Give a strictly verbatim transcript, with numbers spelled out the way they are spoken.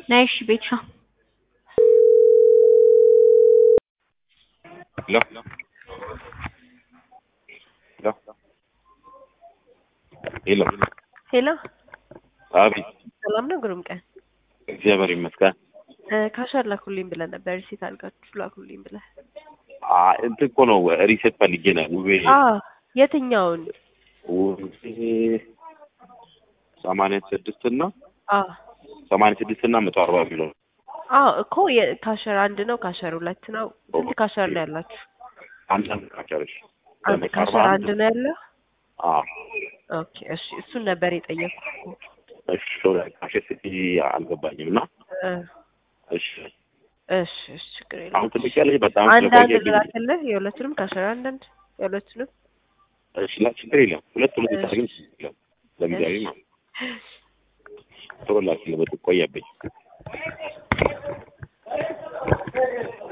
ነሽ ቤት ነው ሄሎ ሄሎ ሄሎ አቤት ሰላም ነው ግሩም ቀን እግዚአብሔር ይመስገን ካሻር ላኩልኝ ብለህ ነበር ሪሲት አልጋችሁ ላኩልኝ ብለህ አ እንትን እኮ ነው ሪሴት ፈልጌ ነው ውቤ አዎ የትኛውን ውቤ ሰማንያ ስድስት እና አዎ ሰማንያ ስድስት እና መቶ አርባ ቢሎ አዎ እኮ ካሸር አንድ ነው ካሸር ሁለት ነው ስንት ካሸር ነው ያላችሁ አንድ አንድ ካሸርሽ አንድ ካሸር አንድ ነው ያለው አዎ ኦኬ እሺ እሱን ነበር የጠየኩት እሺ ሶሪ ካሸር ሲቲ አልገባኝም እና እሺ እሺ እሺ ችግር የለውም አሁን ትልቅ በጣም አንድ አንድ ልላክልህ የሁለቱንም ካሸር አንድ አንድ የሁለቱንም እሺ ላ ችግር የለም ሁለት ሁለት ታርግም ለጊዜያዊ ማለት ቶሎ ላኪ ለበጥ ቆያብኝ